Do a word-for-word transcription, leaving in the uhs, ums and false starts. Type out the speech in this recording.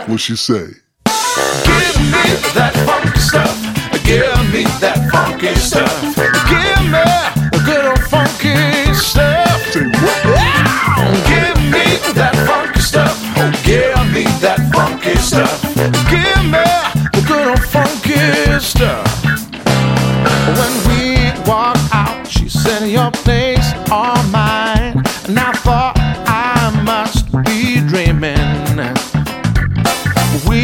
What she say? Give me that funky stuff. Give me that funky stuff. Give me the good old funky stuff. Say what? Give me that funky stuff. Give me that funky stuff. Give me the good old funky stuff. When we walk out, she said, your place, all mine. And I thought